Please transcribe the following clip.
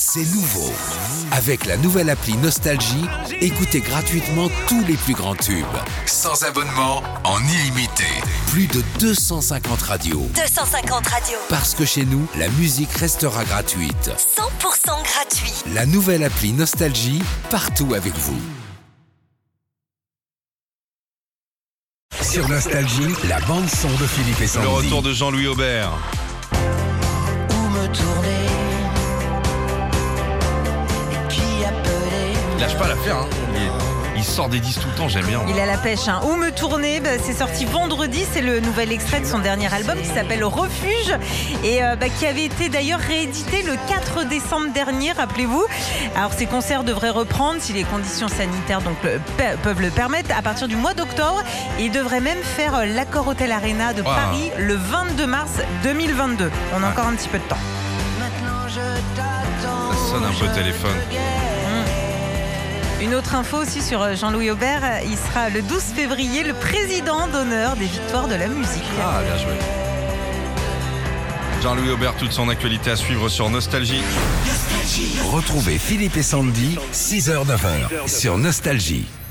C'est nouveau. Avec la nouvelle appli Nostalgie, écoutez gratuitement tous les plus grands tubes. Sans abonnement, en illimité. Plus de 250 radios. 250 radios. Parce que chez nous, la musique restera gratuite. 100% gratuit. La nouvelle appli Nostalgie, partout avec vous. Sur Nostalgie, la bande-son de Philippe et Sandy. Le retour de Jean-Louis Aubert. Où me tourner et qui appeler. Il lâche pas l'affaire, hein. Il sort des disques tout le temps, j'aime bien. Il a la pêche, hein. Où me tourner, c'est sorti vendredi, c'est le nouvel extrait de son dernier album qui s'appelle Refuge et qui avait été d'ailleurs réédité le 4 décembre dernier, rappelez-vous. Alors ces concerts devraient reprendre si les conditions sanitaires peuvent le permettre à partir du mois d'octobre et il devrait même faire l'Accor Hotel Arena de Paris le 22 mars 2022. On a encore un petit peu de temps. Maintenant je t'attends. Ça sonne un peu téléphone. Une autre info aussi sur Jean-Louis Aubert, il sera le 12 février le président d'honneur des victoires de la musique. Ah, bien joué. Jean-Louis Aubert, toute son actualité à suivre sur Nostalgie. Retrouvez Philippe et Sandy, 6h-9h, sur Nostalgie.